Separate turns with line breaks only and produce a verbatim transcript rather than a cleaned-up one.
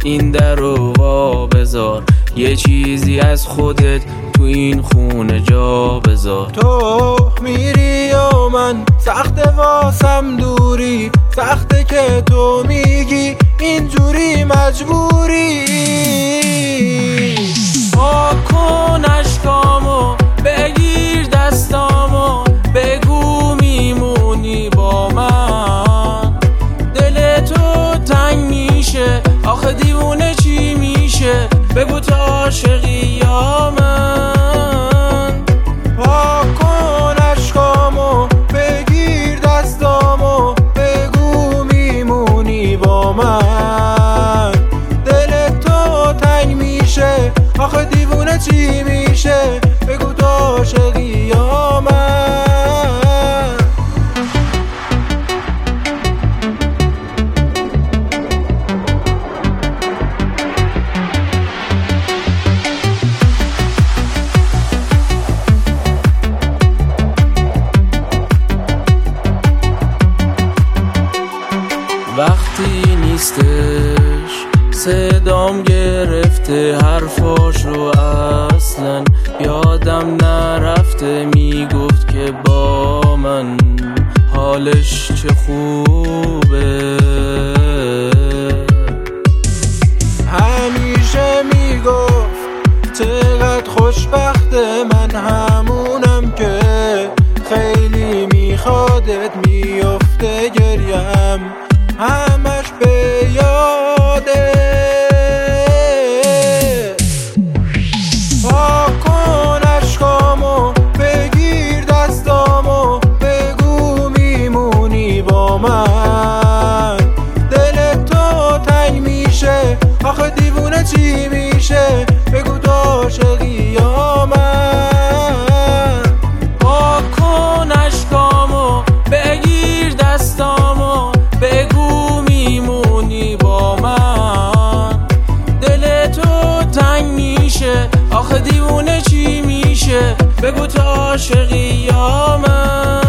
این در رو وا بذار، یه چیزی از خودت تو این خونه جا بذار.
تو میری و من سخت واسم دوری، سخته که تو میگی اینجوری مجبوری.
پاک کن اشکامو، بگیر دستامو، بگو میمونی با من. دل تو تنگ میشه، آخه دیوونه چی میشه؟ بگو تا عاشقی یا من.
پاک کن اشکامو، بگیر دستامو، بگو میمونی با من. دل تو تنگ میشه، آخه دیوونه چی میشه؟ بگو تا عاشقی یا من.
وقتی نیستش صدام گرفته، حرفاشو اصلا یادم نرفته. میگفت که با من حالش چه خوبه،
همیشه میگفت چقدر خوشبخته. من همونم که خیلی میخوادت، میفته گریم همش به یاده. پاک کن اشکامو، بگیر دستامو، بگو میمونی با من. دل تو تنگ میشه، آخه دیوونه چی میشه؟ بگو تا عاشقی یا من.
پاک کن اشکامو، بگیر دستامو، بگو میمونی با من. دل تو تنگ میشه، آخه دیوونه چی میشه؟ بگو تا عاشقی یا من.